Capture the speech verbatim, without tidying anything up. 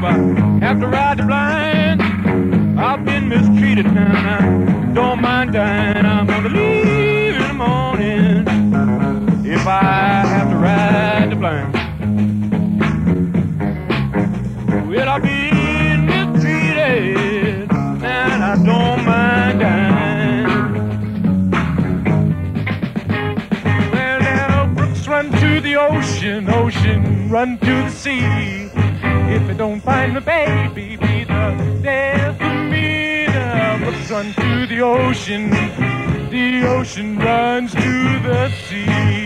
I have to ride the blind. I've been mistreated now. I don't mind dying. I'm gonna leave in the morning if I have to ride the blind. Well, I've been mistreated and I don't mind dying. Well, now brooks run to the ocean, ocean run to the sea. If they don't find my baby, be the death of me. The brooks run to the ocean, the ocean runs to the sea.